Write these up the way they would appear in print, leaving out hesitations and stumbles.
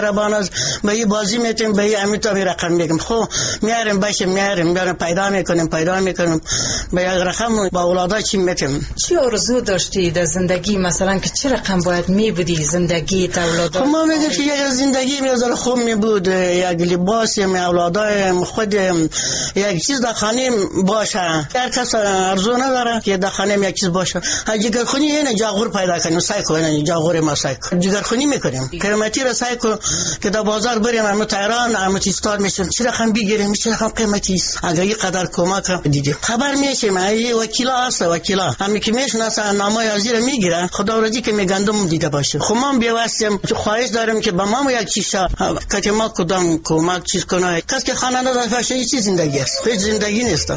رباناز به این بازی میتیم به این امیتا می رقم میگم خب میاریم باشه میاریم پیدا میکنیم به یک رقم با اولادا چی میتیم. چی آرزو داشتی در زندگی مثلا که چه رقم باید میبودی زندگی تا اولادا؟ خب ما میگم که یک زندگی میذاره خوب میبود، یک لباس می اولادا خود یک چیز در خانه باشه. هر کس ارزو نداره که در خانه یک چیز باشه. جگر خونی اینه جاغور پیدا کنیم سعی کنیم جاغور ما سعی جگر خونی میکنیم قیمتی را سعی کنیم که در بازار بریم اما تهران اما تیستار میشیم چه رقم بگیریم چه رقم قیمتی است. اگر این قدر کمک دیدیم خبر میشیم ای وکیلا هست وکیلا همین که میشناسن نامه ازیر میگیرن خدا ورزی که میگندم دیده باشه. خب ما بیواستیم خواهش داریم که به ما یک چیز که ما کدام کمک چیز کنه. کس که خانه نداره باشه این چیز زندگی است، هیچ زندگی نیست.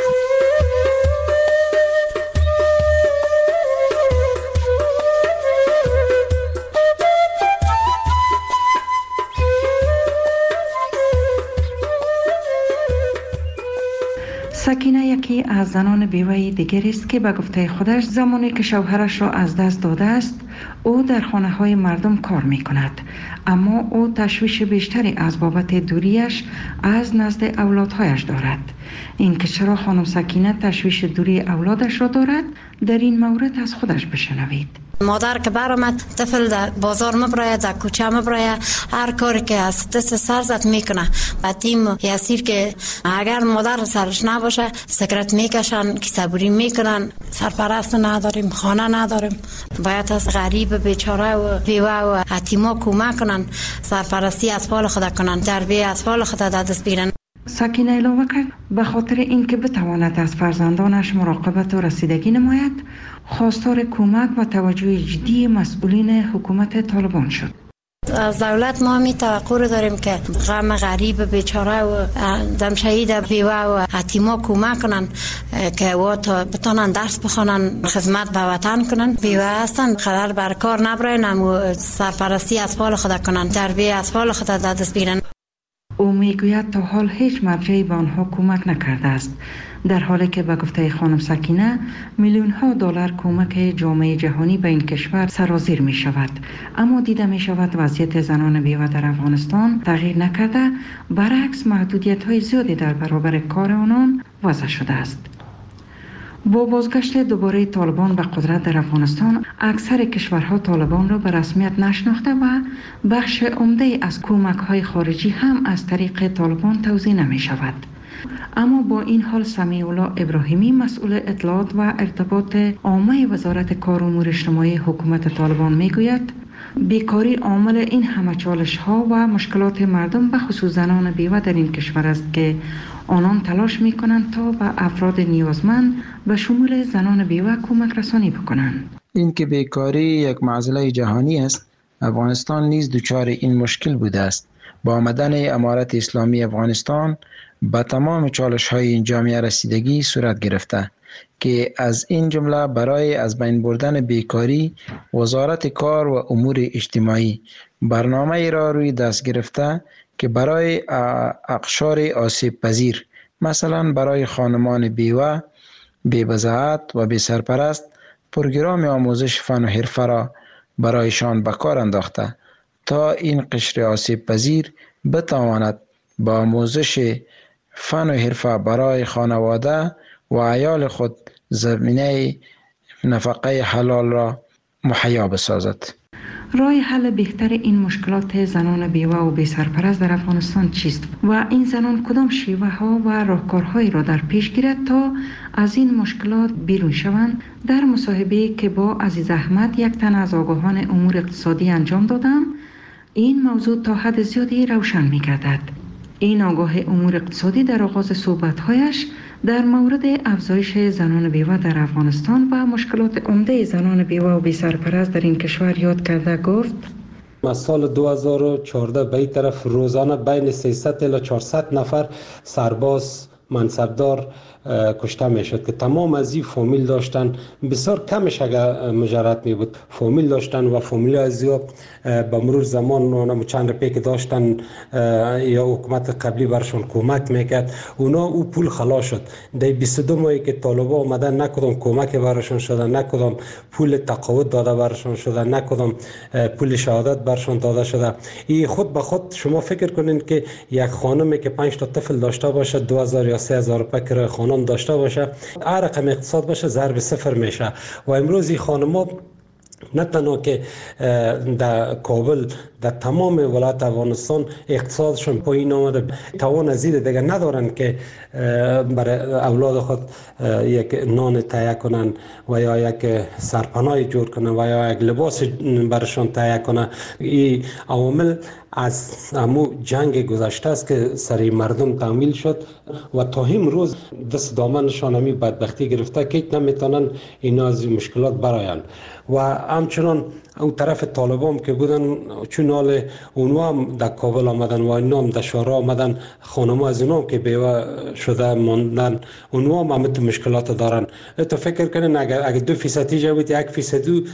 سکینه یکی از زنان بیوه دیگری است که به گفته خودش زمانی که شوهرش را از دست داده است او در خانه های مردم کار می کند، اما او تشویش بیشتری از بابت دوریش از نزد اولادهایش دارد. این که چرا خانم سکینه تشویش دوری اولادش را دارد در این مورد از خودش بشنوید. مادر که برآمد طفل در بازار مبراید در کوچه مبراید هر کاری که از دست سر زد میکنه. بعد تیم یاسیر که اگر مادر سرش نباشه سکرت میکشن که صبوری میکنن. سرپرست نداریم، خانه نداریم، باید از غریب بیچاره و بیوه و یتیما کمک کنن، سرپرستی اطفال خود کنن، تربیت اطفال خود دست بیرن. سکینه علاوه کرد به خاطر اینکه بتواند از فرزندانش مراقبت و رسیدگی نماید خواستار کمک و توجه جدی مسئولین حکومت طالبان شد. از دولت ما می توقع داریم که غم غریب بیچاره و دم شهید بیوه و یتیما کمک کنن که و تا بتونن درس بخونن، خدمت به وطن کنن. بیوه هستن قدر بر کار نبرن اما سرپرستی اطفال خود کنن، تربیت اطفال خود دست بیرن. او میگوید تا حال هیچ مرجعی به آنها کمک نکرده است، در حالی که به گفته خانم سکینه میلیون ها دلار کمک جامعه جهانی به این کشور سرازیر می شود، اما دیده می شود وضعیت زنان بیوه در افغانستان تغییر نکرده، برعکس محدودیت های زیادی در برابر کار آنان وضع شده است. با بازگشت دوباره طالبان به قدرت در افغانستان اکثر کشورها طالبان را به رسمیت نشناخته و بخش عمده از کمک‌های خارجی هم از طریق طالبان توزیع نمی شود. اما با این حال سمیع الله ابراهیمی مسئول اطلاعات و ارتباط عامه وزارت کار و امور اجتماعی حکومت طالبان میگوید بیکاری عامل این همه چالش‌ها و مشکلات مردم به خصوص زنان بیوه در این کشور است که آنان تلاش می‌کنند تا به افراد نیازمند به شمول زنان بیوه کمک رسانی بکنند. این که بیکاری یک معضله جهانی است، افغانستان نیز دچار این مشکل بوده است. با آمدن امارت اسلامی افغانستان به تمام چالش‌های این جامعه رسیدگی صورت گرفته که از این جمله برای از بین بردن بیکاری وزارت کار و امور اجتماعی برنامه را روی دست گرفته که برای اقشار آسیب پذیر مثلا برای خانمان بیوه، بی‌بضاعت و بی‌سرپرست پروگرام آموزش فن و حرفه را برایشان به کار انداخته تا این قشر آسیب پذیر بتواند با آموزش فن و حرفه برای خانواده و عیال خود زمینه نفقه حلال را مهیا بسازد. راه حل بهتر این مشکلات زنان بیوه و بی سرپرست در افغانستان چیست و این زنان کدام شیوه ها و راهکارهایی را در پیش گیرد تا از این مشکلات بیرون شوند؟ در مصاحبه‌ای که با عزیز احمد یک تن از آگاهان امور اقتصادی انجام دادم این موضوع تا حد زیادی روشن می گردد. این آگاه امور اقتصادی در آغاز صحبت‌هایش در مورد افزایش زنان بیوه در افغانستان و مشکلات عمده زنان بیوه و بی سرپرست در این کشور یاد کرده گفت: از سال 2014 به این طرف روزانه بین 300 الی 400 نفر سرباز، منصبدار کشته میشد که تمام از این فامیل داشتن، بسیار کمش اگر مجرد می بود فامیل داشتن و فامیل از یا به مرور زمان چند رپی که داشتن یا حکومت قبلی برشون کمک میکرد، اونا او پول خلاص شد. در 22 ماهی که طالبا آمدن نکدام کمک برشون شدن، نکدام پول تقاعد داده برشون شدن، نکدام پول شهادت برشون داده شده. این خود به خود شما فکر کنین که یک خانمی که 5 تا طفل داشته باشه 2000 یا 3000 روپیه کرایه خانم داشته باشه، هر رقم اقتصاد باشه ضرب صفر میشه. و امروز این خانم‌ها نه تنها که در کابل، در تمام ولایت افغانستان اقتصادشون پایین آمده، توان از این دیگه ندارن که برای اولاد خود یک نان تهیه کنن و یا یک سرپناه جور کنن و یا یک لباس برشان تهیه کنن. این عوامل از همو جنگ گذشته است که سری مردم تحمیل شد و تا امروز دست دامنشان همی بدبختی گرفته که نمیتونن اینا از مشکلات براین. و همچنان او طرف طالبان که بودن، چون حال اونها هم در کابل آمدن و اینا هم در شهرها آمدن، خانم‌ها از اونها که بیوه شده ماندن، اونها هم همه مشکلات دارن. تو فکر کنین اگر 2% جا بود 1%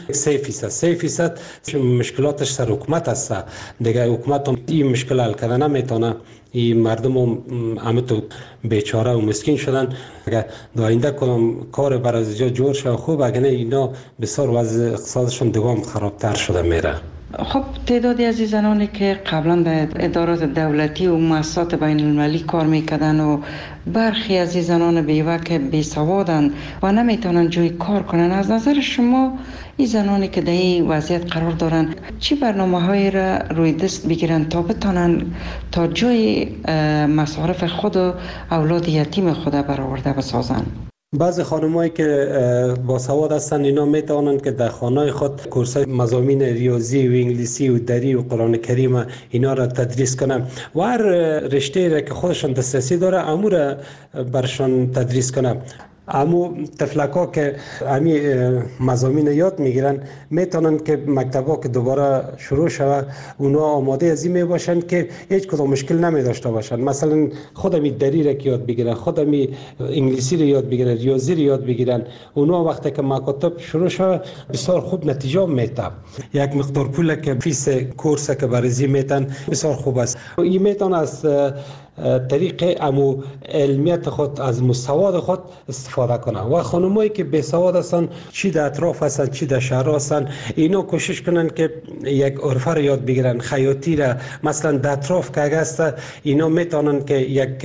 3% مشکلاتش سر حکومت است دیگه. حکومت هم این مشکل حل کردن نمیتونه. این مردم هم همه تو بیچاره و مسکین شدن. اگر در آینده کدام کار برای از جا جور شد خوب، اگر نه اینا بسیار وضع اقتصادشون دوام خرابتر شده میره. خب تعدادی از زنانی که قبلا در ادارات دولتی و مؤسسات بین المللی کار میکردن و برخی از زنان بیوه که بیسوادن و نمیتونن جای کار کنن، از نظر شما این زنانی که در این وضعیت قرار دارن چی برنامه‌هایی را روی دست بگیرن تا بتونن تا جای مصارف خود و اولاد یتیم خود برآورده بسازن؟ بعضی خانمایی که باسواد هستن اینا میتونن که در خانه خود کورسای مضامین ریاضی و انگلیسی و دری و قرآن کریم اینا را تدریس کنن و هر رشته را که خودشان دسترسی داره امور برشان تدریس کنن. امو طفلکا که امی مضامین یاد میگیرن میتونن که مکتبا که دوباره شروع شود اونا آماده از این میباشن که هیچ کدام مشکل نمی داشته باشن. مثلا خودمی دری را که یاد بگیرن، خودمی انگلیسی را یاد بگیرن، ریاضی را یاد بگیرن، اونا وقتی که مکاتب شروع شود بسیار خوب نتیجه میده. یک مقدار پول که فیس کورس که برزی میتن بسیار خوب است. این میتونه از طریق امو علمیت خود از مستواد خود استفاده کنن. و خانمایی که بی سواد هستن، چی در اطراف هستن چی در شهر هستن، اینا کوشش کنن که یک عرفه را یاد بگیرن، خیاطی را. مثلا در اطراف که هست اینا میتونن که یک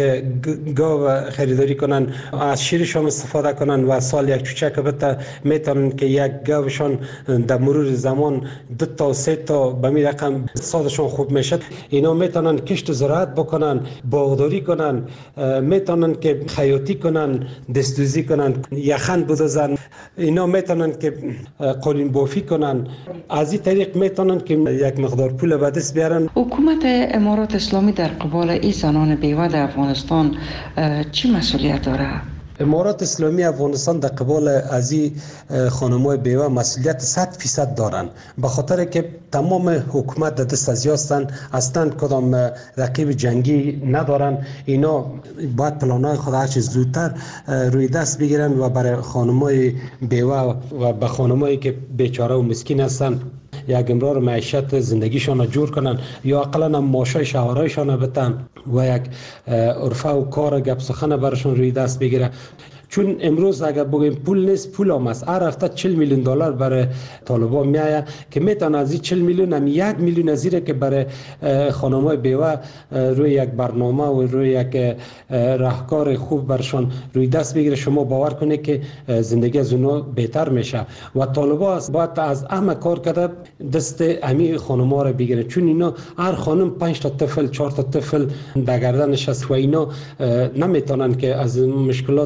گاو خریداری کنن، از شیرشون استفاده کنن و سال یک چوچک بته میتونن که یک گاوشان در مرور زمان 2 تا 3 تا به می رقم اقتصادشون خوب میشد. اینا میتونن کشت زراعت بکنن، باغداری کنن، میتونن که خیاطی کنن، دستوزی کنن، یخن بدوزن، اینا میتونن که قالین بافی کنن. از این طریق میتونن که یک مقدار پول به دست بیارن. حکومت امارات اسلامی در قبال این زنان بیوه در افغانستان چی مسئولیت داره؟ امارات اسلامی افغانستان در قبال از این خانم‌های بیوه مسئولیت 100% دارن، به خاطر که تمام حکومت در دست از هستند، اصلا کدام رقیب جنگی ندارن. اینا باید پلان‌های خود هر چیز زودتر روی دست بگیرن و برای خانم‌های بیوه و به خانم‌هایی که بیچاره و مسکین هستند یک امرار معیشت زندگیشان جور کنن، یا اقلا هم ماشای شهرهایشان بتن و یک عرفه و کار گپ سخن برشون روی دست بگیره. چون امروز اگر بگیم پول نیست، پول هم است. هر هفته 40 میلیون دلار برای طالبان میآید که میتونه از این 40 میلیون هم 1 میلیون از که برای خانم‌های بیوه روی یک برنامه و روی یک راهکار خوب برشان روی دست بگیره. شما باور کنید که زندگی از اونها بهتر میشه و طالبان باید از همه کار کرده دست امی خانم‌ها رو بگیره، چون اینا هر خانم 5 تا طفل 4 تا طفل در گردنش است و اینا نمیتونن که از مشکلات از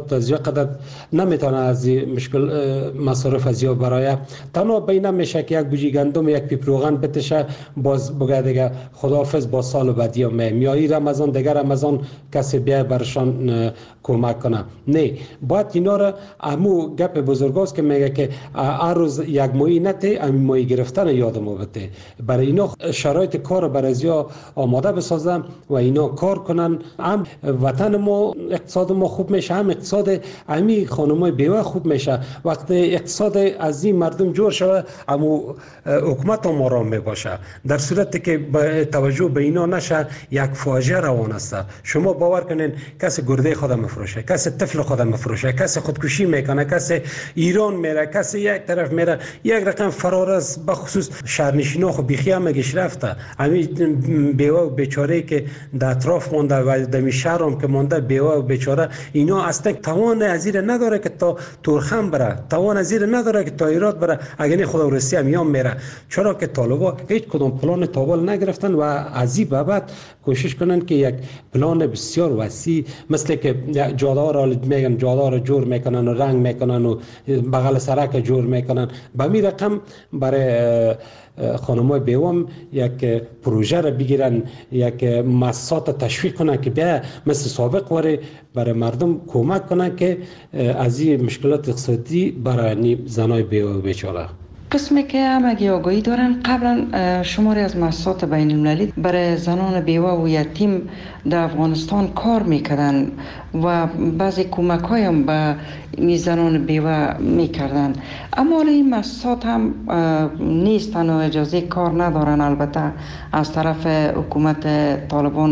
قدر نمیتونه از مشکل مصارف از یا برای تنها بین میشه که یک بوجی گندم یک پیپ روغن بتشه باز بگه دیگه خداحافظ با سال بعدی میایی رمضان دیگه رمضان کسی بیا برشان کمک کنه. نه باید اینا را امو گپ بزرگاست که میگه که هر روز یک ماهی نته امی ماهی گرفتن یادمو بده. برای اینا شرایط کار برای ازیا آماده بسازم و اینا کار کنن. هم وطن ما اقتصاد ما خوب میشه، هم اقتصاد امی خانمای بیوه خوب میشه. وقتی اقتصاد از این مردم جور شود امو حکومت هم آرام میباشه. در صورتی که توجه به اینا نشه یک فاجعه روان است. شما باور کنین کسی گرده خود مفروشه، کسی طفل خود مفروشه، کسی خودکشی میکنه، کسی ایران میره، کسی یک طرف میره. یک رقم فرار است بخصوص شهرنشینا خو بیخی هم مگش رفته. همین بیوه و بیچاره که در اطراف مونده و در شهر هم که مونده بیوه و بیچاره اینا اصلا توان ازیر نداره که تا تورخم بره، توان ازیر نداره که تا ایراد بره. اگر خدا ورسی هم میره. چرا که طالبا هیچ کدام پلان تابل نگرفتن و از این بابت کوشش کنن که یک پلان بسیار وسیع مثل که جاده را میگن جاده را جور میکنن و رنگ میکنن و بغل سرک جور میکنن. به می رقم برای خانمای بیوام یک پروژه را بگیرن، یک مؤسسات تشویق کنن که بیا مثل سابق وره برای مردم کمک کنن که از این مشکلات اقتصادی برای زنای بیوه و بیچاره. قسمی که همگی آگاهی دارن قبلا شماری از مؤسسات بین المللی برای زنان بیوه و یتیم در افغانستان کار میکردن و بعضی کمک هایم به این زنان بیوه میکردن. اما این مؤسسات هم نیستن و اجازه کار ندارن. البته از طرف حکومت طالبان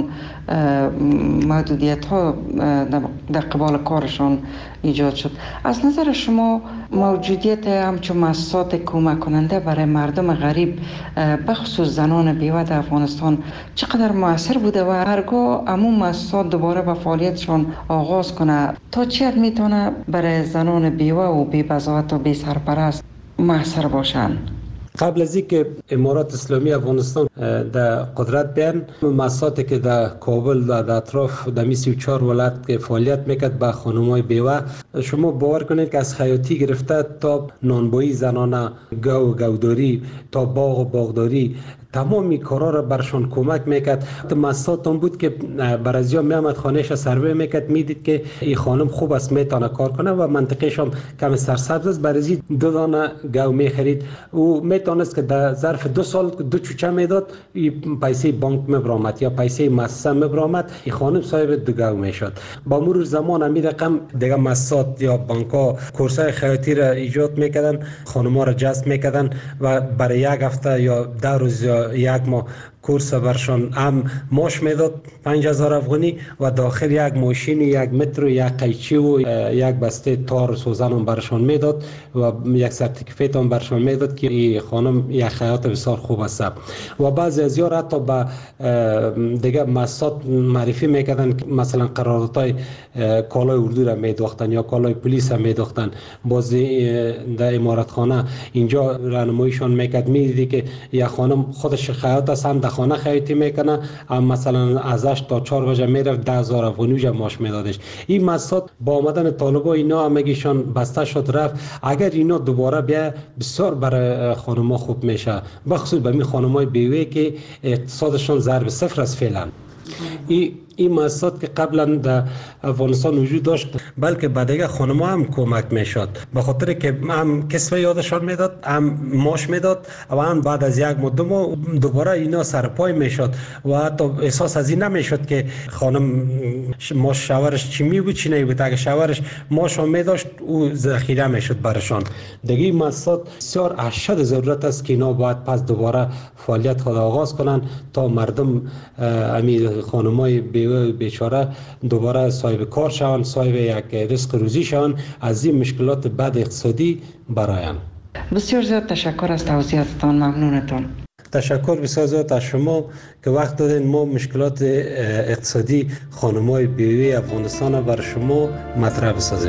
محدودیت ها در قبال کارشان ایجاد شد. از نظر شما موجودیت همچون مؤسسات کمک کننده برای مردم غریب بخصوص زنان بیوه در افغانستان چقدر مؤثر بوده و هرگاه همون مؤسسات دوباره به فعالیتشان آغاز کنه تا چه حد میتونه برای زنان بیوه و بی بضاعت و بی سرپرست مؤثر باشن؟ قبل از اینکه امارات اسلامی افغانستان در قدرت بیان، مؤسساتی که در کابل در اطراف در 34 ولایت که فعالیت میکرد با خانمای بیوه، شما باور کنید که از خیاطی گرفته تا نانبایی زنانه، گوداری تا باغ و باغداری، تمامی کارا را برشان کمک میکرد. مؤسسات هم بود که برازیا میامد خانهش سروی میکرد، میدید که این خانم خوب است میتونه کار کنه و منطقهش هم کم سرسبز است. برازی 2 دانه گو میخرید و میتونست که در ظرف 2 سال 2 چوچه میداد، پیسه بانک میبرامد یا پیسه مؤسسه میبرامد، این خانم صاحب 2 گو میشد. با مرور زمان همین رقم دیگه مؤسسات یا بانک ها کورسای خیاطی را ایجاد میکردن، خانم‌ها را جذب میکردن و برای یک هفته یا 10 روز یا یک ماه کورس برشان هم ماش میداد 5000 افغانی و داخل یک ماشین، یک متر، یک قیچی و یک بسته تار و سوزن هم برشان میداد و یک سرتیفیکت هم برشان میداد که این خانم یک خیاط بسیار خوب است. و بعضی از یار حتی با دیگه مؤسسات معرفی میکردن که مثلا قراردادهای کالای اردو را میدوختن یا کالای پلیس را میدوختن. باز در امارتخانه اینجا راهنماییشان میکرد، میدیدی که یک خانم خودش خیاط است، هم خانه خیاطی میکنه، مثلا ازش تا 4 بجه میرفت 10000 افغانی ماش میدادش. این مؤسسات با آمدن طالبا اینا همگیشان بسته شد رفت. اگر اینا دوباره بیا بسیار برای خانم‌ها خوب میشه، بخصوص به می خانم‌های بیوه که اقتصادشان ضرب صفر است فعلا. این مؤسسات که قبلا در افغانستان وجود داشت بلکه به دیگه خانم‌ها هم کمک میشد، به خاطر که هم کسب یادشان میداد، هم ماش میداد و هم بعد از یک مدت دوباره اینا سرپای میشد و حتی احساس از این نمیشد که خانم ماش شوهرش چی می بود چی نمی بود. اگه شوهرش ماش هم میداشت او ذخیره میشد برشان. دیگه این مؤسسات بسیار اشد ضرورت است که اینا باید پس دوباره فعالیت خود آغاز کنن تا مردم امی خانمای بیچاره دوباره صاحب کار شوند، صاحب یک رزق روزی شوند، از این مشکلات بد اقتصادی برآیند. بسیار زیاد تشکر از توضیحاتتان. ممنونتان. تشکر بسیار زیاد از شما که وقت دادین ما مشکلات اقتصادی خانم‌های بیوه افغانستان را بر شما مطرح بسازیم.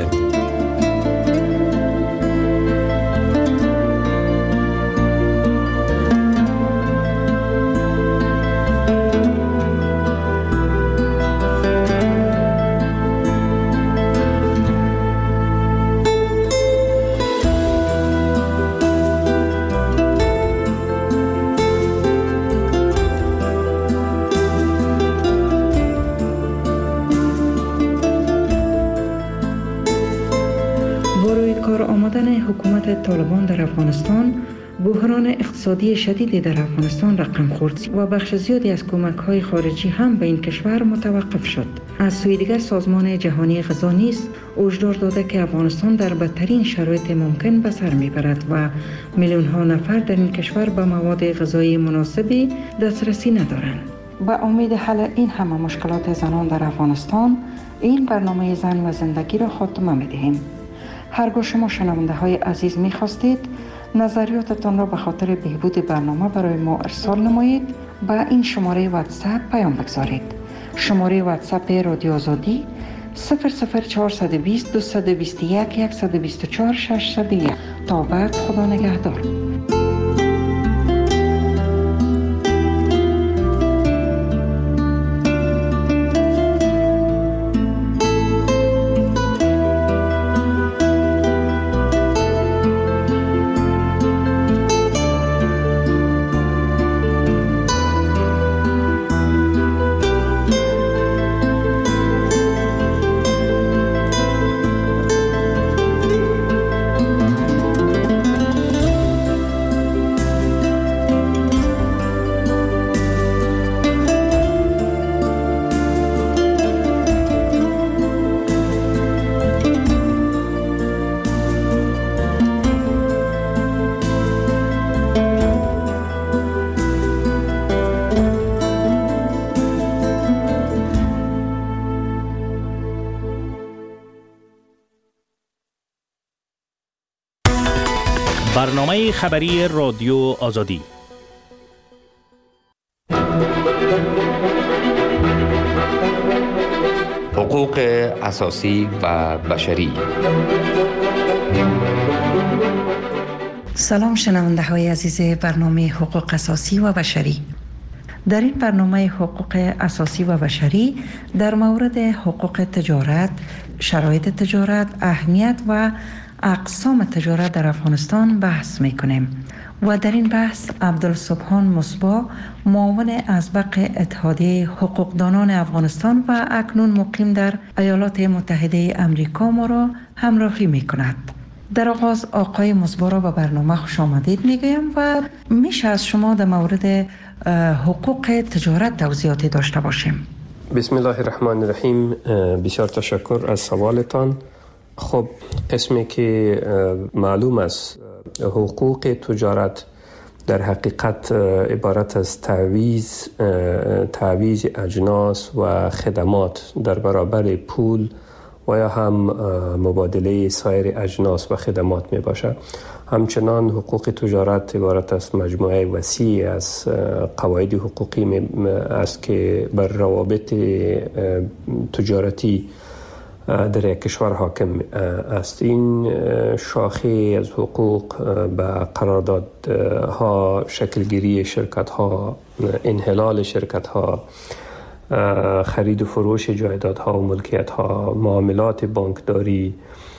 آمدن حکومت طالبان در افغانستان، بحران اقتصادی شدیدی در افغانستان رقم خورد و بخش زیادی از کمک‌های خارجی هم به این کشور متوقف شد. از سوی دیگر سازمان جهانی غذا نیز هشدار داده که افغانستان در بدترین شرایط ممکن به سر میبرد و میلیون‌ها نفر در این کشور به مواد غذایی مناسبی دسترسی ندارند. با امید حل این همه مشکلات زنان در افغانستان، این برنامه زن و زندگی را خاتمه می‌دهیم. هرگاه شما شنونده های عزیز می‌خواستید نظریاتتان را به خاطر بهبود برنامه برای ما ارسال نمایید، با این شماره واتساپ پیام بگذارید. شماره واتساپ رادیو آزادی 00420 221 124 601. تا بعد، خدا نگهدار. برنامه خبری رادیو آزادی. حقوق اساسی و بشری. سلام شنونده های عزیز برنامه حقوق اساسی و بشری. در این برنامه حقوق اساسی و بشری در مورد حقوق تجارت، شرایط تجارت، اهمیت و اقسام تجارت در افغانستان بحث میکنیم و در این بحث عبدالسبحان مصباح، معاون اسبق اتحادیه حقوقدانان افغانستان و اکنون مقیم در ایالات متحده امریکا ما را همراهی میکند. در آغاز آقای مصباح را به برنامه خوش آمدید میگویم و میشه از شما در مورد حقوق تجارت توضیحاتی داشته باشیم. بسم الله الرحمن الرحیم. بسیار تشکر از سوالتان. خب، قسمی که معلوم است، حقوق تجارت در حقیقت عبارت از تعویض اجناس و خدمات در برابر پول و یا هم مبادله سایر اجناس و خدمات می باشد. همچنان حقوق تجارت عبارت از مجموعه وسیع از قواعد حقوقی است که بر روابط تجارتی در یک کشور حاکم است. این شاخه از حقوق به قراردادها، شکلگیری شرکت‌ها، انحلال شرکت‌ها، خرید و فروش جایدادها و ملکیت‌ها، معاملات بانکداری،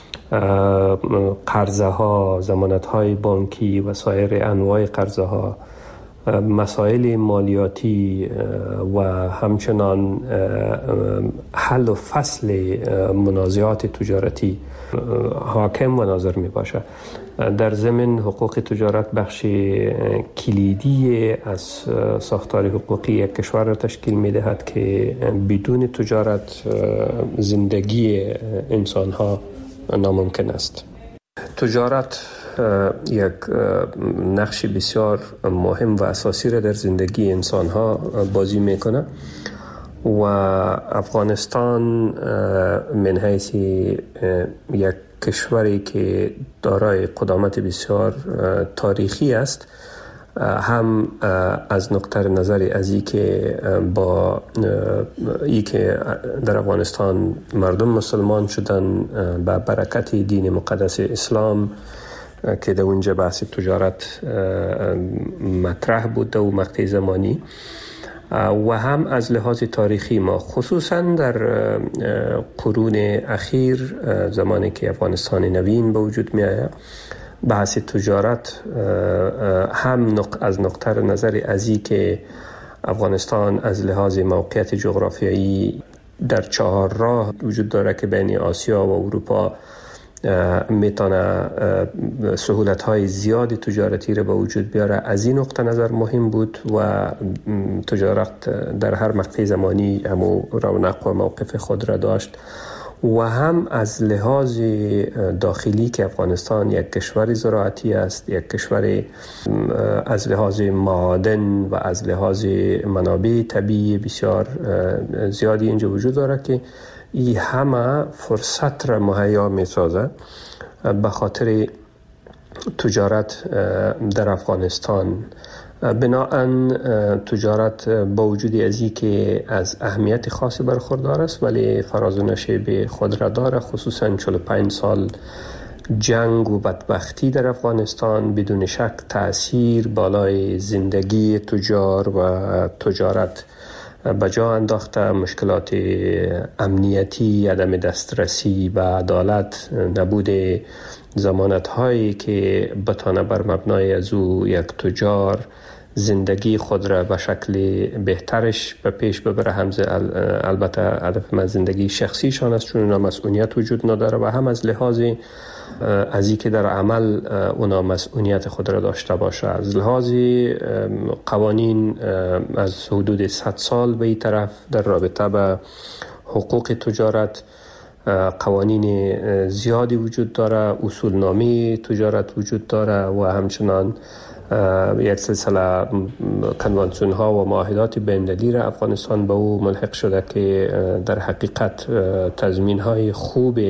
قرضه‌ها، ضمانت‌های بانکی و سایر انواع قرضه‌ها، مسائل مالیاتی و همچنان حل و فصل منازعات تجارتی حاکم و ناظر می باشد. در ضمن حقوق تجارت بخش کلیدی از ساختار حقوقی یک کشور را تشکیل می دهد که بدون تجارت زندگی انسان ها ناممکن است. تجارت یک نقش بسیار مهم و اساسی را در زندگی انسان ها بازی میکنه و افغانستان من حیث یک کشوری که دارای قدامت بسیار تاریخی است، هم از نقطه نظر از این که با ای که در افغانستان مردم مسلمان شدن با برکت دین مقدس اسلام که در اونجا بحث تجارت مطرح بود و مقطع زمانی، و هم از لحاظ تاریخی ما خصوصا در قرون اخیر زمانی که افغانستان نوین به وجود می آید، بحث تجارت هم از نقطه نظر ازی که افغانستان از لحاظ موقعیت جغرافیایی در چهار راه وجود داره که بین آسیا و اروپا میتونه سهولت‌های زیادی تجارتی را به وجود بیاره. از این نقطه نظر مهم بود و تجارت در هر مقطع زمانی همو رونق و موقف خود را داشت و هم از لحاظ داخلی که افغانستان یک کشور زراعتی است، یک کشور از لحاظ معادن و از لحاظ منابع طبیعی بسیار زیادی اینجا وجود داره که این همه فرصت را مهیا می سازه به خاطر تجارت در افغانستان. بناهن تجارت با وجود ازی که از اهمیت خاصی برخوردار است ولی فراز و نشیب خود را داره، خصوصا 45 سال جنگ و بدبختی در افغانستان بدون شک تأثیر بالای زندگی تجار و تجارت بجا انداخته. مشکلات امنیتی، عدم دسترسی به عدالت، نبود ضمانت هایی که بتانه بر مبنای از او یک تجار زندگی خود را به شکل بهترش به پیش ببره. البته هدف من زندگی شخصیشان است چون اونا مسئولیت وجود نداره و هم از لحاظ از این که در عمل اونا مسئولیت خود را داشته باشه. از لحاظ قوانین از حدود 100 سال به این طرف در رابطه به حقوق تجارت قوانین زیادی وجود داره، اصولنامه تجارت وجود داره و همچنان یک سلسله کنوانسیون ها و معاهدات بین‌المللی را افغانستان به او ملحق شده که در حقیقت تضمین های خوب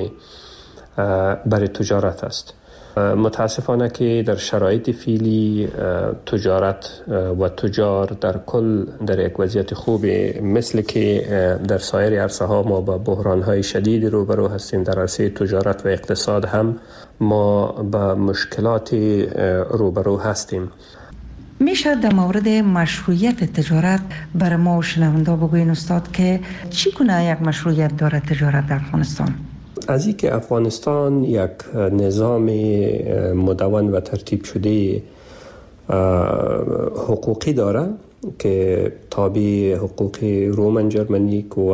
برای تجارت است. متاسفانه که در شرایط فعلی تجارت و تجار در کل در یک وضعیت خوب مثل که در سایر عرصه ها ما با بحران های شدید روبرو هستیم. در عرصه تجارت و اقتصاد هم ما با مشکلات روبرو هستیم. میشه در مورد مشروعیت تجارت برای ما و شنونده بگوین استاد که چی کنه یک مشروعیت داره تجارت در افغانستان؟ از این که افغانستان یک نظام مدون و ترتیب شده حقوقی داره که تابع حقوق رومن جرمنیک و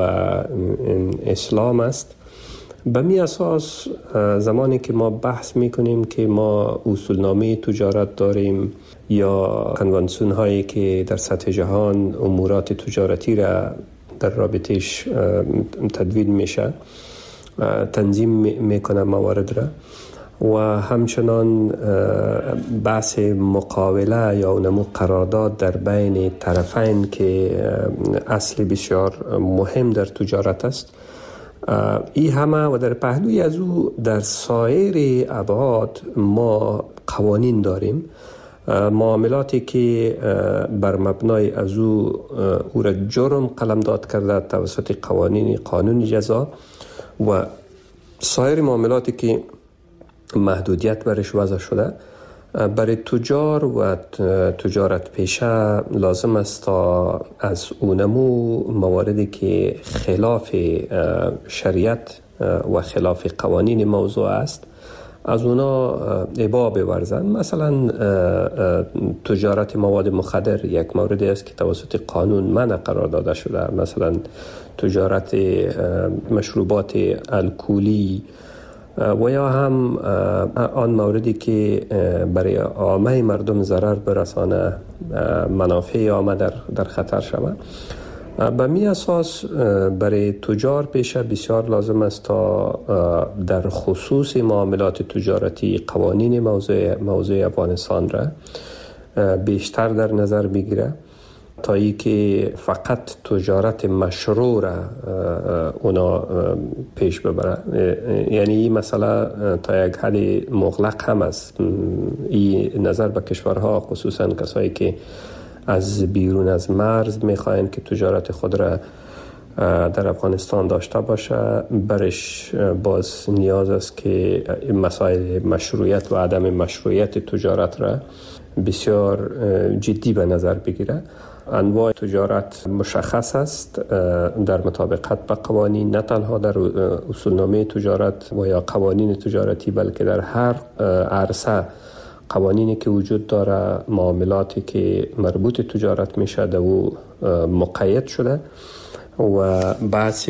اسلام است. به می اساس زمانی که ما بحث میکنیم که ما اصولنامه تجارت داریم یا کنوانسیون هایی که در سطح جهان امورات تجارتی را در رابطش تدوین میشه، تنظیم میکنه موارد را و همچنان بحث مقاوله یا نمو قرارداد در بین طرفین که اصل بسیار مهم در تجارت است. این همه و در پهلوی از او در سایر ابعاد ما قوانین داریم، معاملاتی که بر مبنای از او را جرم قلمداد کرده توسط قانون جزا و سایر معاملاتی که محدودیت برش وضع شده. برای تجار و تجارت پیشه لازم است تا از اونمو مواردی که خلاف شریعت و خلاف قوانین موضوع است از اونا ابا بورزن. مثلا تجارت مواد مخدر یک موردی است که توسط قانون منع قرار داده شده. مثلا تجارت مشروبات الکلی و یا هم آن موردی که برای عامه مردم ضرر برسانه، منافع عامه در خطر شود. به می اساس برای تجار پیشه بسیار لازم است تا در خصوص معاملات تجارتی قوانین موضوع افغانستان را بیشتر در نظر بگیره تا ای که فقط تجارت مشروع را اونا پیش ببره. یعنی این مسئله تا یک حد مغلق هم است. این نظر به کشورها خصوصا کسایی که از بیرون از مرز میخواین که تجارت خود را در افغانستان داشته باشه، برش باز نیاز است که مسائل مشروعیت و عدم مشروعیت تجارت را بسیار جدی به نظر بگیره. انواع تجارت مشخص است در مطابقت به قوانین، نه تنها در اصولنامه تجارت و یا قوانین تجارتی بلکه در هر عرصه قوانینی که وجود داره، معاملاتی که مربوط تجارت میشه و مقید شده و بحث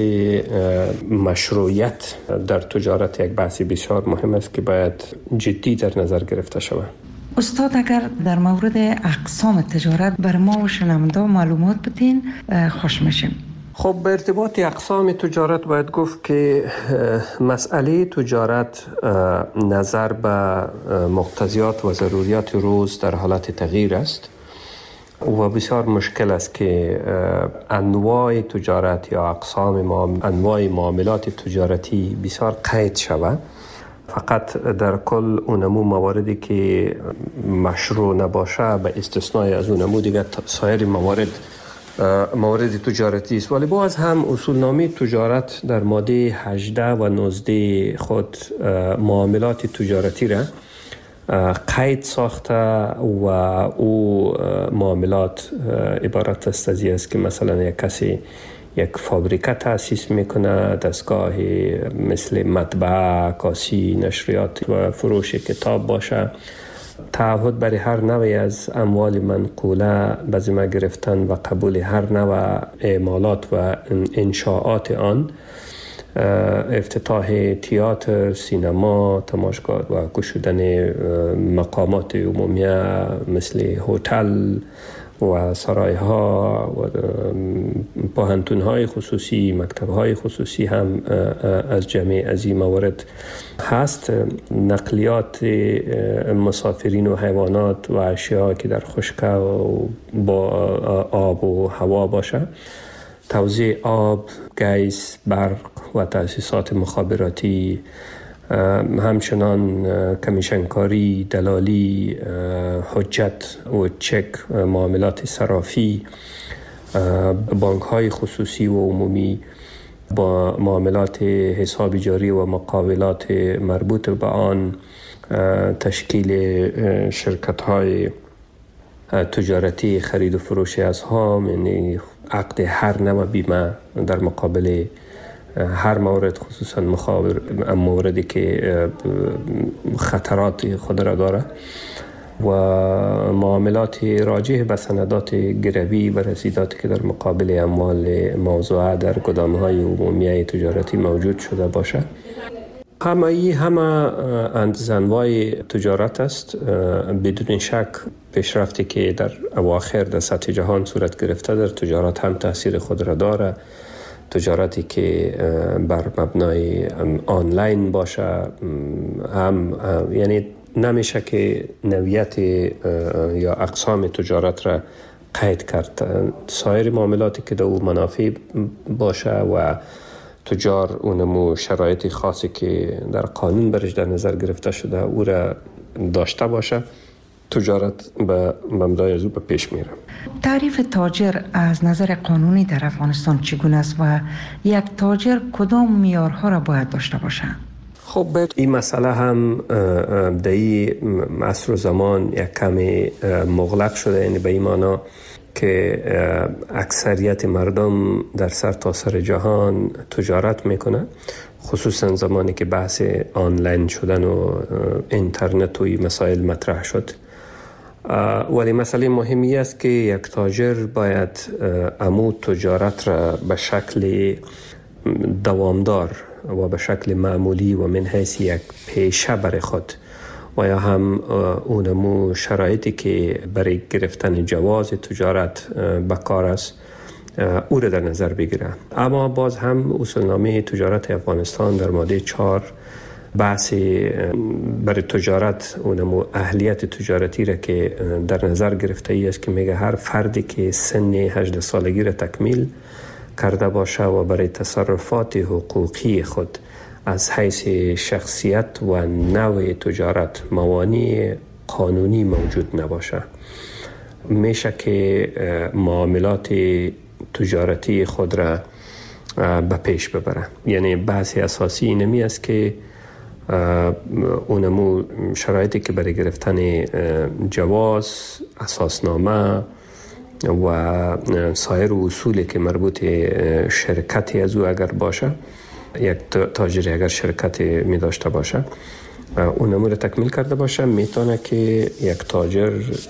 مشروعیت در تجارت یک بحث بسیار مهم است که باید جدی در نظر گرفته شود. استاد اگر در مورد اقسام تجارت بر ما و شنونده معلومات بدین خوش میشیم. خب به ارتباط اقسام تجارت باید گفت که مسئله تجارت نظر به مقتضیات و ضروریات روز در حالت تغییر است و بسیار مشکل است که انواع تجارت یا اقسام انواع معاملات تجارتی بسیار قید شود. فقط در کل اونمو مواردی که مشروع نباشه به استثنای از اونمو دیگه سایر موارد تجارتی است. ولی باز هم اصولنامه تجارت در ماده 18 و 19 خود معاملات تجارتی را قید ساخته و او معاملات عبارت است که مثلا یک کسی یک فابریکه تأسیس میکنه، دستگاه مثل مطبعه، کاسی، نشریات و فروش کتاب باشه، تعهد برای هر نوعی از اموال منقوله به ذمه گرفتن و قبول هر نوع اعمالات و انشاءات آن، افتتاح تئاتر، سینما، تماشاگاه و گشودن مقامات عمومی مثل هتل و سرایها و پاهنتون‌های خصوصی، مکتب‌های خصوصی هم از جمعی از این موارد هست. نقلیات مسافرین و حیوانات و اشیاء که در خشکی و با آب و هوا باشه، توزیع آب، گیس، برق و تأسیسات مخابراتی، همچنان کمیشنکاری، دلالی، حجت و چک، معاملات صرافی، بانک‌های خصوصی و عمومی، با معاملات حساب جاری و مقاولات مربوط به آن، تشکیل شرکت‌های تجارتی خرید و فروش اسهام، یعنی عقد هر نوع بیمه در مقابل هر مورد، خصوصا موردی که خطرات خود را داره، و معاملات راجع به سندات گروی و رسیداتی که در مقابل اموال موضوعه در گدام‌های عمومی تجارتی موجود شده باشه. همه انواع تجارت است. بدون شک پیشرفتی که در اواخر در سطح جهان صورت گرفته در تجارت هم تاثیر خود را داره. تجارتی که بر مبنای آنلاین باشه هم یعنی نمیشه که نوعیت یا اقسام تجارت را قید کرد. سایر معاملاتی که در او منافع باشه و تجار اونمو شرایط خاصی که در قانون برش در نظر گرفته شده او را داشته باشه، تجارت به مبنای از او به پیش میره. تعریف تاجر از نظر قانونی در افغانستان چگونه است و یک تاجر کدام معیارها را باید داشته باشد؟ خب این مسئله هم در این عصر و زمان یک کمی مغلق شده، یعنی به این معنا که اکثریت مردم در سرتاسر جهان تجارت میکنه، خصوصا زمانی که بحث آنلاین شدن و اینترنت و این مسائل مطرح شد. ولی مسئله مهمی است که یک تاجر باید امو تجارت را به شکل دوامدار و به شکل معمولی و من حیث یک پیشه برای خود و یا هم اونمو شرایطی که برای گرفتن جواز تجارت بکار است او را در نظر بگیره. اما باز هم اصولنامه تجارت افغانستان در ماده 4 بحث برای تجارت اونمو اهلیت تجارتی را که در نظر گرفته ای است که میگه هر فردی که سن 18 سالگی را تکمیل کرده باشه و برای تصرفات حقوقی خود از حیث شخصیت و نوع تجارت موانع قانونی موجود نباشه، میشه که معاملات تجارتی خود را به پیش ببره. یعنی بحث اساسی اینمی است که اونمو شرایطی که برای گرفتن جواز، اساسنامه و سایر اصولی که مربوط شرکتی از او اگر باشه، یک تاجر اگر شرکتی می داشته باشه، اون امور تکمیل کرده باشه، میتونه که یک تاجر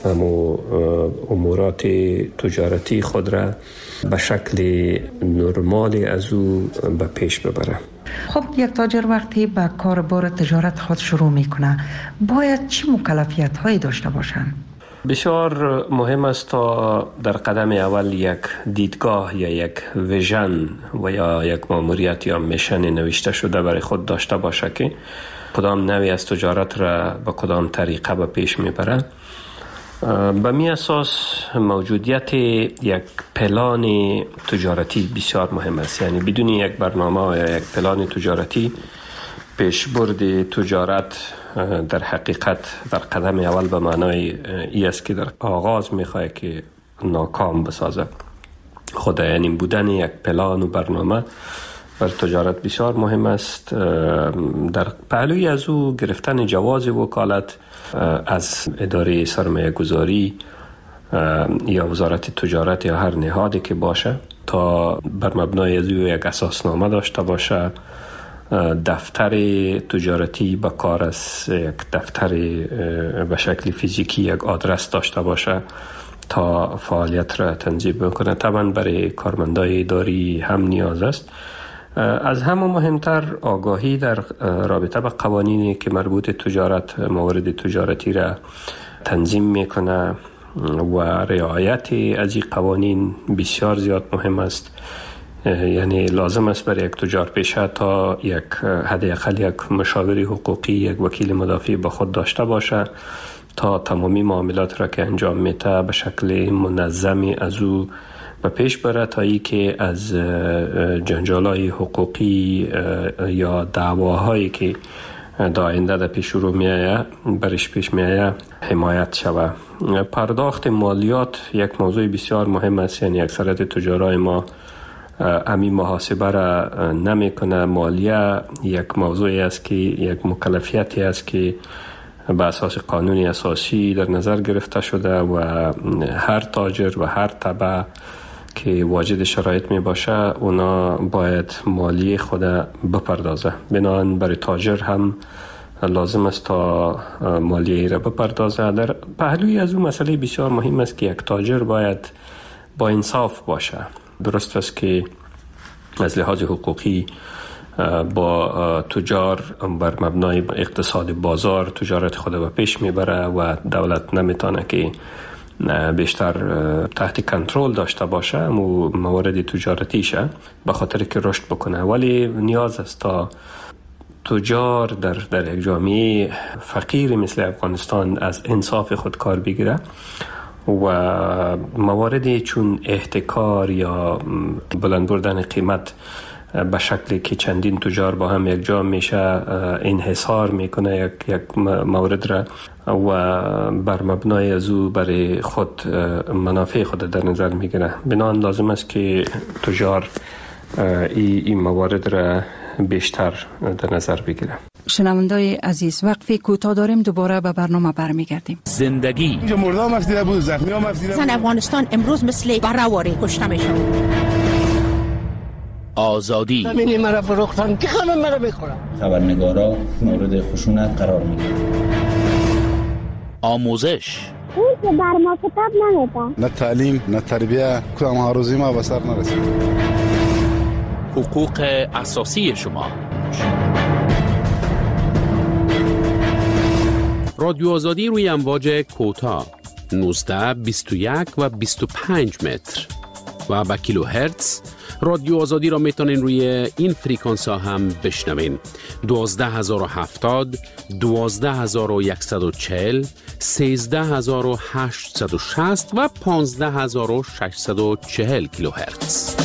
امورات تجارتی خود را به شکل نرمالی از او به پیش ببره. خب یک تاجر وقتی به کار بار تجارت خود شروع میکنه باید چه مکلفیت هایی داشته باشن؟ بسیار مهم است تا در قدم اول یک دیدگاه یا یک ویژن و یا یک ماموریت یا میشن نوشته شده برای خود داشته باشه که کدام نوعی از تجارت را به کدام طریقه به پیش میبره. به می اساس موجودیت یک پلان تجارتی بسیار مهم است. یعنی بدون یک برنامه یا یک پلان تجارتی پیشبرد تجارت در حقیقت در قدم اول به معنای ای است که در آغاز میخواه که ناکام بسازه. خود یعنی بودن یک پلان و برنامه بر تجارت بسیار مهم است. در پهلوی از او گرفتن جواز وکالت از اداره سرمایه گذاری یا وزارت تجارت یا هر نهادی که باشه تا بر مبنای از او یک اساسنامه داشته باشه، دفتر تجارتی به کار است، یک دفتر به شکل فیزیکی یک آدرس داشته باشه تا فعالیت را تنظیم بکنه. طبعا برای کارمندای اداری هم نیاز است. از همه مهمتر آگاهی در رابطه با قوانینی که مربوط تجارت، موارد تجارتی را تنظیم میکنه و رعایت از این قوانین بسیار زیاد مهم است. یعنی لازم است برای یک تجار پیشه تا یک حداقل یک مشاور حقوقی، یک وکیل مدافع با خود داشته باشه تا تمامی معاملات را که انجام میده به شکل منظمی از او و پیش بره تا ای که از جنجالای حقوقی یا دعواهایی که در آینده در پیش رو میایه برش پیش میایه حمایت شوه. پرداخت مالیات یک موضوع بسیار مهم است. یعنی اکثریت تجارای ما امی محاسبه را نمی کنه. مالیه یک موضوعی است که یک مکلفیتی است که به اساس قانونی اساسی در نظر گرفته شده و هر تاجر و هر تبع که واجد شرایط می باشه اونا باید مالیه خود بپردازه. بنابراین برای تاجر هم لازم است تا مالیه را بپردازه. در پهلوی از اون مسئله بسیار مهم است که یک تاجر باید با انصاف باشه. درست است که از لحاظ حقوقی با تجار بر مبنای اقتصاد بازار تجارت خود به پیش میبره و دولت نمیتونه که بیشتر تحت کنترل داشته باشه و موارد تجارتیشه به خاطر که رشد بکنه. ولی نیاز است تا تجار در یک جامعه فقیر مثل افغانستان از انصاف خود کار بگیره و مواردی چون احتکار یا بلند بردن قیمت به شکلی که چندین تجار با هم یک جا میشه انحصار میکنه یک مورد را و بر مبنای از او برای خود منافع خود در نظر میگیره. بنابراین لازم است که تجار این موارد را بیشتر در نظر بگیره. شنوندای عزیز، وقفی کوتاه داریم، دوباره به برنامه برمیگردیم. زندگی مردم افسیده بود، زخمی هم افسیده بود. زن افغانستان امروز مثل برهواری کشته میشه. آزادی زمینی مرا فروختن که همه مرا میخورن. خبرنگارا مورد خشونت قرار میگیرن. آموزش اون که بر ما کتاب نمیده. نه تعلیم نه تربیه، کدام هاروزی ما به سر نرسید. حقوق اساسی شما. رادیو آزادی روی امواج کوتاه 19 21 و 25 متر و با کیلو هرتز. رادیو آزادی را میتونین روی این فریکانس ها هم بشنوین. 12070 12140 13860 و 15640 کیلو هرتز.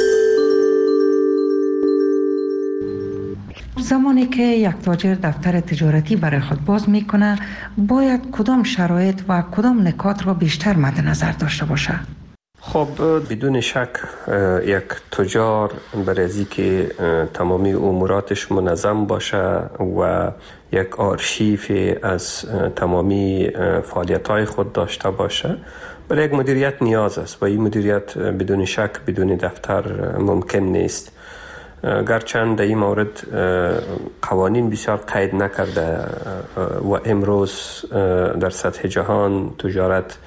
زمانی که یک تاجر دفتر تجارتی برای خود باز میکنه باید کدام شرایط و کدام نکات را بیشتر مد نظر داشته باشه؟ خب بدون شک یک تجار برای از که تمامی اموراتش منظم باشه و یک آرشیف از تمامی فعالیت‌های خود داشته باشه برای یک مدیریت نیاز است و این مدیریت بدون شک بدون دفتر ممکن نیست. گرچند در این مورد قوانین بسیار قید نکرده و امروز در سطح جهان تجارت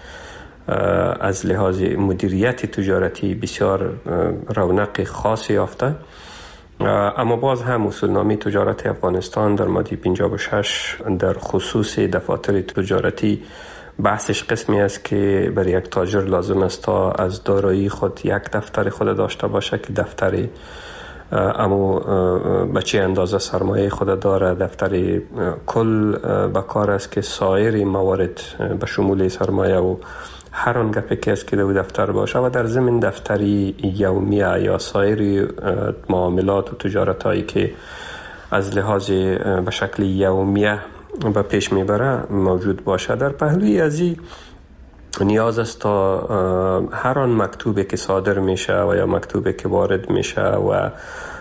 از لحاظ مدیریت تجارتی بسیار رونق خاصی یافته، اما باز هم اصولنامه تجارت افغانستان در ماده 56 در خصوص دفاتر تجارتی بحثش قسمی است که برای یک تاجر لازم است تا از دارایی خود یک دفتر خود داشته باشه که دفتر اما به چه اندازه سرمایه خود داره، دفتر کل به کار است که سایر موارد به شمول سرمایه و هر آن گپی که است که در دفتر باشه و در ضمن دفتری یومیه یا سایر معاملات و تجارت هایی که از لحاظ به شکل یومیه به پیش میبره موجود باشه. در پهلوی از این نیاز است تا هر آن مکتوبی که صادر میشه و یا مکتوبی که وارد میشه و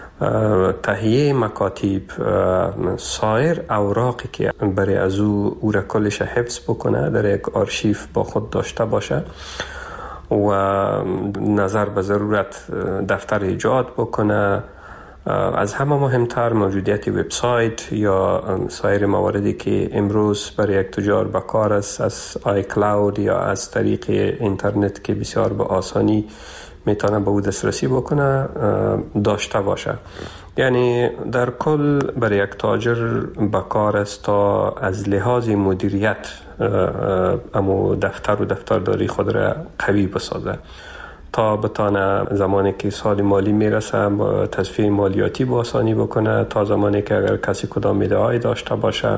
تهیه مکاتب سایر اوراقی که برای از او را کلش حفظ بکنه در یک آرشیف با خود داشته باشه و نظر به ضرورت دفتر ایجاد بکنه. از همه مهمتر موجودیت وبسایت یا سایر مواردی که امروز برای یک تجار به کار است از آی کلاود یا از طریق اینترنت که بسیار به آسانی میتونه به او دسترسی بکنه داشته باشه. یعنی در کل برای یک تاجر به کار است تا از لحاظ مدیریت اما دفتر و دفترداری خود را قوی بسازه تا بتانه زمانی که سال مالی میرسه تصفیه مالیاتی با آسانی بکنه، تا زمانی که اگر کسی کدام میده‌ای داشته باشه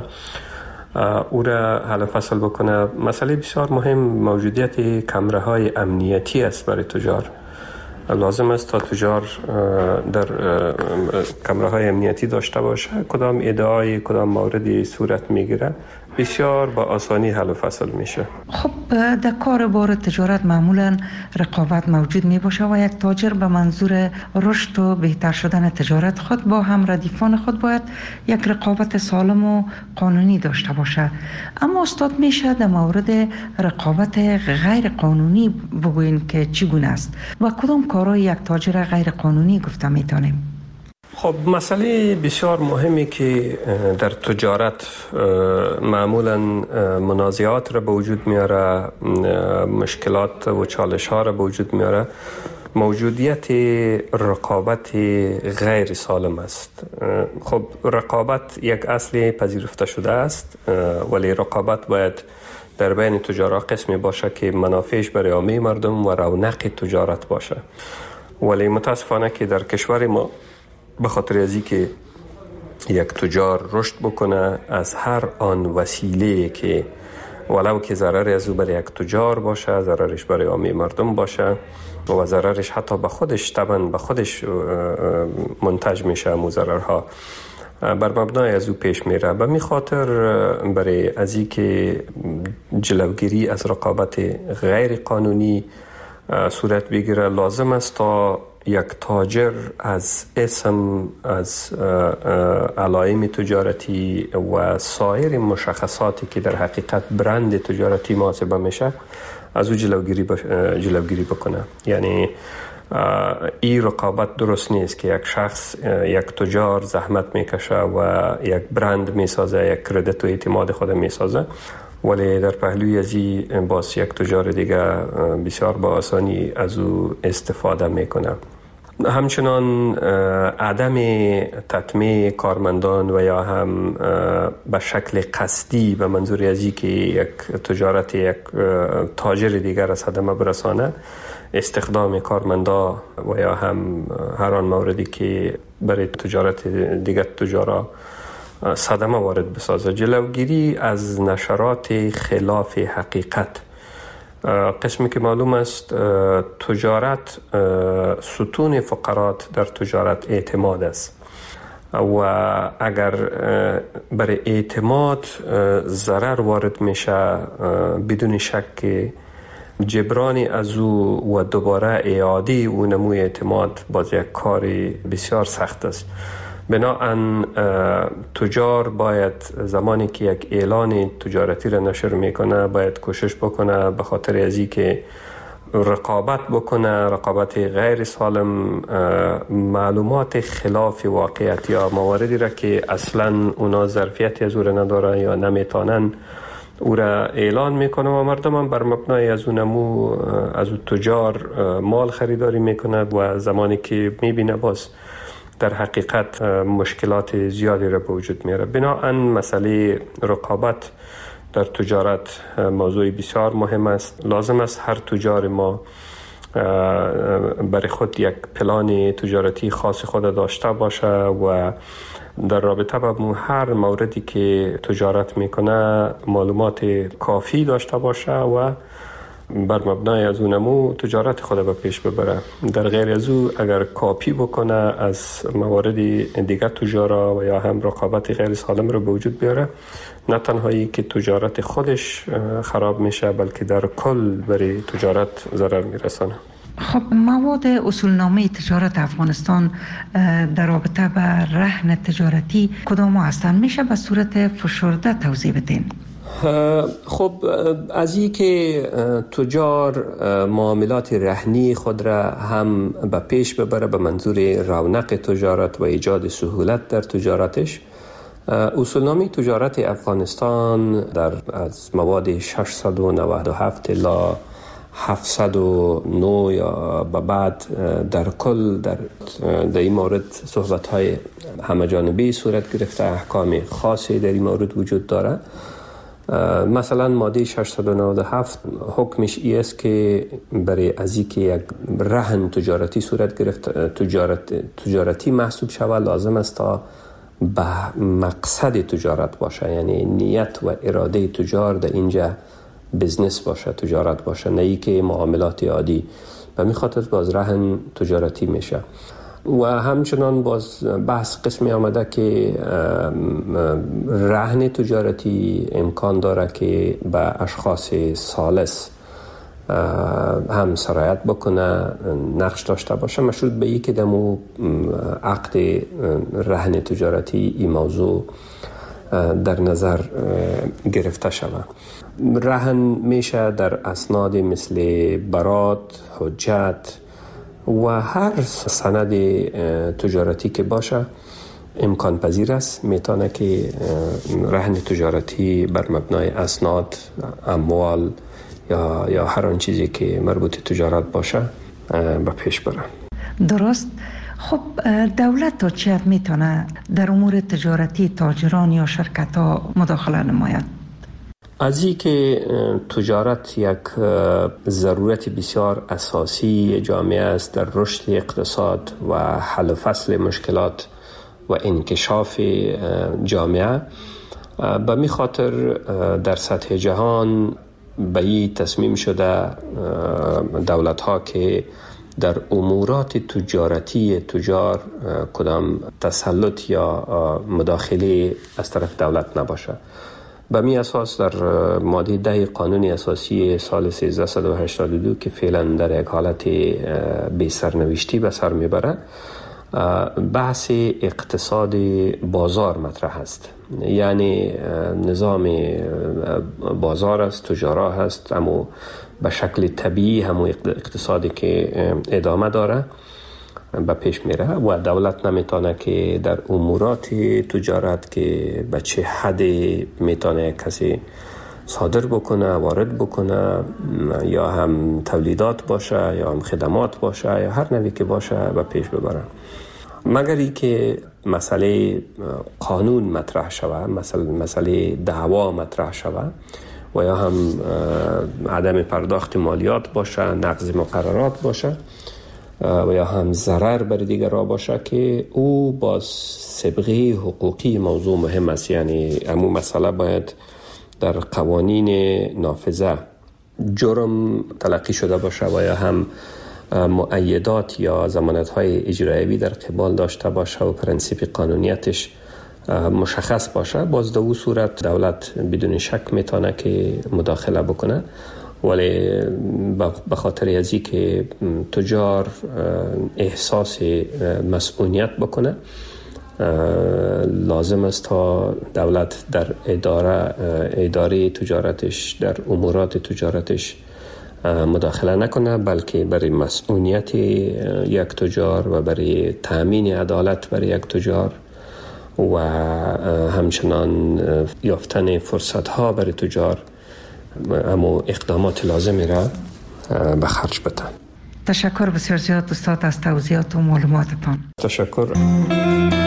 او را حل فصل بکنه. مسئله بسیار مهم موجودیت کمره های امنیتی است برای تجار. لازم است تا تجار در کمره های امنیتی داشته باشه، کدام ادعای کدام موردی صورت میگیره بسیار با آسانی حل و فصل میشه. خب در کار بار تجارت معمولا رقابت موجود می باشه و یک تاجر به منظور رشد و بهتر شدن تجارت خود با هم ردیفان خود باید یک رقابت سالم و قانونی داشته باشه. اما استاد میشه در مورد رقابت غیر قانونی بگوین که چگونه است و کدام کارهای یک تاجر غیر قانونی گفته میتونیم؟ خب مسئله بسیار مهمی که در تجارت معمولا منازعات را به وجود میاره، مشکلات و چالش ها را به وجود میاره، موجودیت رقابت غیر سالم است. خب رقابت یک اصل پذیرفته شده است، ولی رقابت باید در بین تجارا قسمی باشه که منافعش برای عامه مردم و رونق تجارت باشه. ولی متاسفانه که در کشور ما به خاطر ازی که یک تجار رشد بکنه از هر آن وسیله که ولو که ضرری از او برای یک تجار باشه، ضررش برای عامه مردم باشه و ضررش حتی به خودش طبعا به خودش منتج میشه، مو ضررها بر مبنای از او پیش میره. به می خاطر برای ازی که جلوگیری از رقابت غیر قانونی صورت بگیره لازم است تا یک تاجر از اسم، از علائم تجارتی و سایر مشخصاتی که در حقیقت برند تجارتی محاسبه میشه از او جلوگیری بکنه. یعنی این رقابت درست نیست که یک شخص، یک تجار زحمت میکشه و یک برند میسازه، یک کردیت و اعتماد خود میسازه، ولی در پهلوی از این باز یک تجار دیگه بسیار با آسانی از او استفاده میکنه. همچنان عدم تطمیع کارمندان و یا هم به شکل قصدی به منظور ازی که یک تجارت یک تاجر دیگر از صدمه برسانه، استخدام کارمندا و یا هم هر آن موردی که برای تجارت دیگر تجارا صدمه وارد بسازه. جلوگیری از نشرات خلاف حقیقت. قسمی که معلوم است تجارت ستون فقرات در تجارت اعتماد است و اگر برای اعتماد ضرر وارد میشه بدون شک جبرانی از او و دوباره اعاده او نموی اعتماد باز یک کاری بسیار سخت است. بناهن تجار باید زمانی که یک اعلان تجارتی را نشر میکنه باید کوشش بکنه به خاطر ازی که رقابت بکنه، رقابت غیر سالم، معلومات خلاف واقعیت یا مواردی را که اصلا اونا ظرفیتی از او را ندارن یا نمیتونن او را اعلان میکنه و مردم هم بر مبنای از اونمو از تجار مال خریداری میکنه و زمانی که میبینه باز در حقیقت مشکلات زیادی را به وجود میاره. بنابراین مسئله رقابت در تجارت موضوع بسیار مهم است. لازم است هر تجار ما برای خود یک پلان تجارتی خاص خود داشته باشه و در رابطه با هر موردی که تجارت میکنه معلومات کافی داشته باشه و بر مبنای از اونمو تجارت خود به پیش ببره. در غیر از او اگر کاپی بکنه از موارد دیگر تجارا و یا هم رقابت غیر سالم رو به وجود بیاره، نه تنهایی که تجارت خودش خراب میشه بلکه در کل برای تجارت ضرر میرسانه. خب مواد اصولنامه تجارت افغانستان در رابطه به رهن تجارتی کدام هستند؟ میشه به صورت فشرده توضیح بدین؟ خب از این که تجار معاملات رهنی خود را هم به پیش ببره به منظور رونق تجارت و ایجاد سهولت در تجارتش، اصولنامه تجارت افغانستان از مواد 697 الی 709 یا به بعد در کل در این مورد صحبت‌های همه‌جانبه صورت گرفته، احکام خاصی در این مورد وجود داره. مثلا ماده 697 حکمش ای است که برای از اینکه یک رهن تجارتی صورت گرفت تجارتی محسوب شود لازم است تا به مقصد تجارت باشه، یعنی نیت و اراده تجار در اینجا بزنس باشه، تجارت باشه، نه ای که معاملات عادی. و می خاطر باز رهن تجارتی میشه. و همچنان باز بحث قسمی آمده که رهن تجارتی امکان داره که به اشخاص ثالث هم سرایت بکنه، نقش داشته باشه، مشروط به این که دمو عقد رهن تجارتی این موضوع در نظر گرفته شود. رهن میشه در اسناد مثل برات، حجت و هر سند تجارتی که باشه امکان پذیر است. میتونه که رهن تجارتی بر مبنای اسناد، اموال یا هر آن چیزی که مربوط تجارت باشه به پیش بره. درست. خب دولت تا چه حد میتونه در امور تجارتی تاجران یا شرکت ها مداخله نماید؟ از این که تجارت یک ضرورت بسیار اساسی جامعه است در رشد اقتصاد و حل و فصل مشکلات و انکشاف جامعه، به می خاطر در سطح جهان به این تصمیم شده دولت ها که در امورات تجارتی تجار کدام تسلط یا مداخله از طرف دولت نباشه. به می اساس در ماده 10 قانون اساسی سال 1382 که فعلا در یک حالت بی سرنوشتی به سر میبره، بحث اقتصاد بازار مطرح است. یعنی نظام بازار است، تجارا هست، اما به شکل طبیعی همون اقتصادی که ادامه داره به پیش میره و دولت نمیتونه که در امورات تجارت که به چه حد میتونه کسی صادر بکنه، وارد بکنه، یا هم تولیدات باشه یا هم خدمات باشه یا هر نوعی که باشه به پیش ببره، مگر ای که مسئله قانون مطرح شود، مسئله دعوا مطرح شود و یا هم عدم پرداخت مالیات باشه، نقض مقررات باشه و یا هم ضرر بر دیگر را باشه که او باز سابقه حقوقی موضوع مهم است. یعنی همون مسئله باید در قوانین نافذه جرم تلقی شده باشه و یا هم مؤیدات یا ضمانت‌های اجرایی در قبال داشته باشه و پرنسیپ قانونیتش مشخص باشه. باز در اون صورت دولت بدون شک میتونه که مداخله بکنه، ولی به خاطر ازی که تجار احساس مسئولیت بکنه لازم است تا دولت در اداره تجارتش، در امورات تجارتش مداخله نکنه، بلکه برای مسئولیت یک تجار و برای تأمین عدالت برای یک تجار و همچنان یافتن فرصت ها برای تجار اما اقدامات لازمی را به خرج بدن. تشکر بسیار زیاد استاد از توضیحات و معلوماتتان. تشکر.